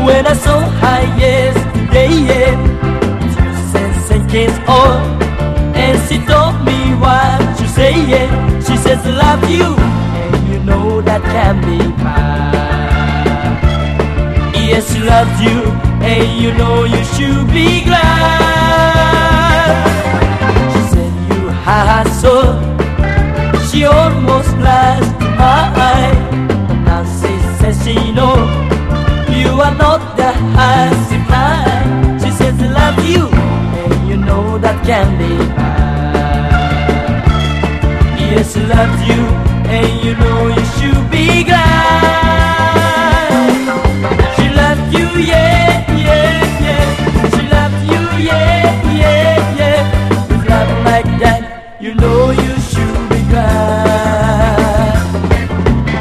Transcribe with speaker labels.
Speaker 1: When I saw her yesterday, she said seconds old, and she told me what to say. She says I love you, and you know that can be fine. Yes, she loves you, and you know you should be glad. She said you had soul, she almost lost her eye. But now she says she knows you are not the hassy kind. She says I love you, and you know that can be fine. Yes, she loves you, and you know you should be glad.